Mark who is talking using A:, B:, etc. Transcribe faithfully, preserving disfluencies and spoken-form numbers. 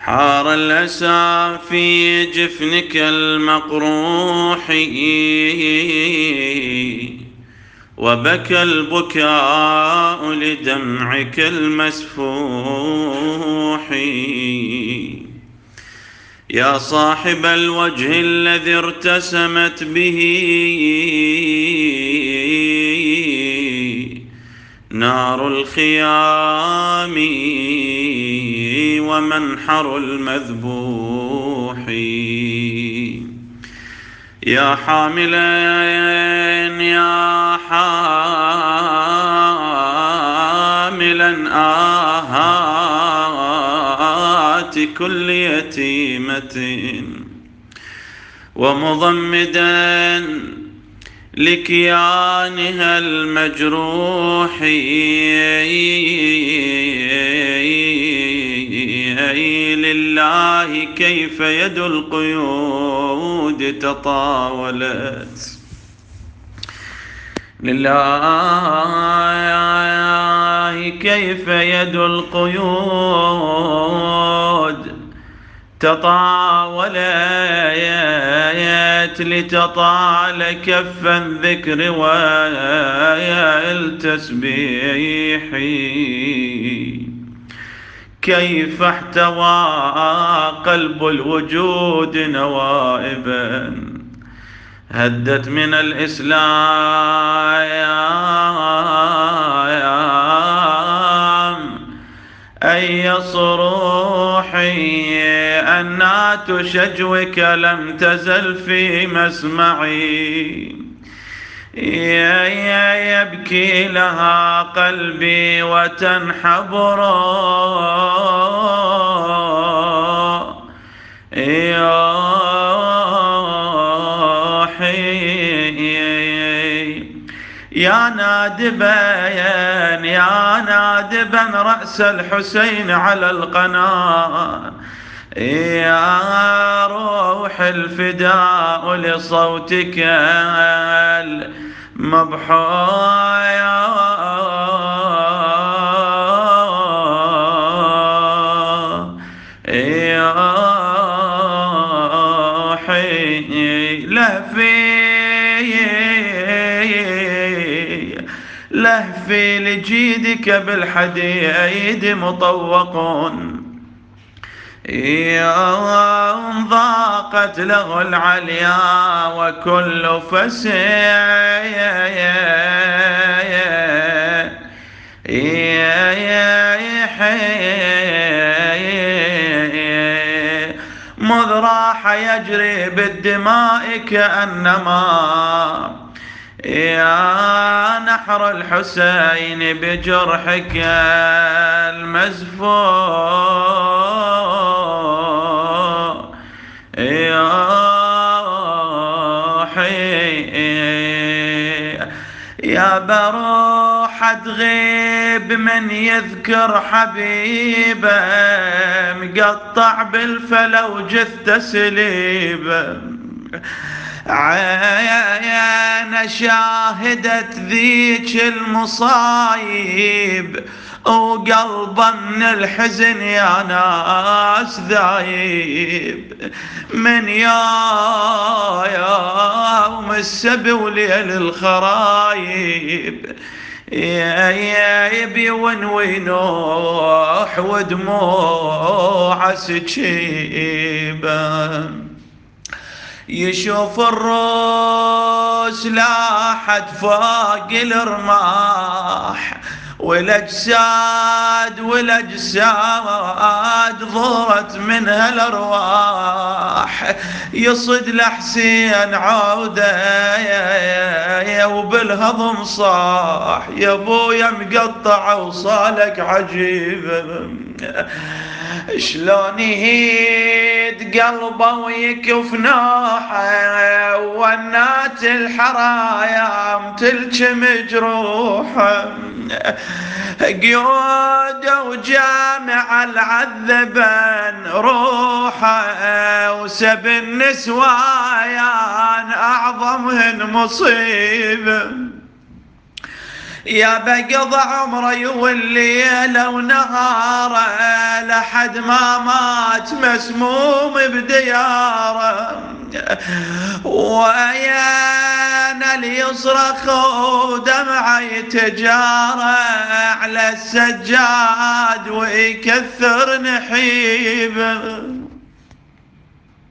A: حار الأسى في جفنك المقروح وبكى البكاء لدمعك المسفوح يا صاحب الوجه الذي ارتسمت به نار الخيام ومنحر المذبوح يا حاملا يا حاملا آهات كل يتيمة ومضمدا لكيانها المجروح لله كيف يد القيود تطاولت لله كيف يد القيود تطاولت لتطال كف الذكر والتسبيح كيف احتوى قلب الوجود نوائبا هدت من الإسلام أي صروحي أنات شجوك لم تزل في مسمعي يبكي لها قلبي وتنحبر يا نادبا يا نادبا رأس الحسين على القناة يا روح الفداء لصوتك المبحور يا حي لهفي لهفي لجيدك بالحديد مطوق يا ضاقت له العليا وكل فسيح مذ راح يجري بالدماء كأنما يا نحر الحسين بجرحك المزفور يا حي يا بروح تغيب من يذكر حبيبه مقطع بالفلو جثة سليبه عين شاهدت ذيك المصايب وقلبه من الحزن يا ناس ذايب من يوم السبي وليل الخرايب يبي ونوي نوح ودموع سكيبه يشوف الروس لاحت فوق الرماح والاجساد والاجساد ظهرت منها الارواح يصد لحسين عوده وبالهضم صاح يا ابويا مقطع وصالك عجيب شلون يهيد قلبه ويكف نوحه ونات الحرايا تلك مجروحه قيوده وجامع العذبان روحه وسب النسوان أعظمهن مصيبة يا بقضى عمره والليل ونهاره لحد ما مات مسموم بدياره، ويانا اللي يصرخ ودمعه يتجاره على السجاد ويكثر نحيبه.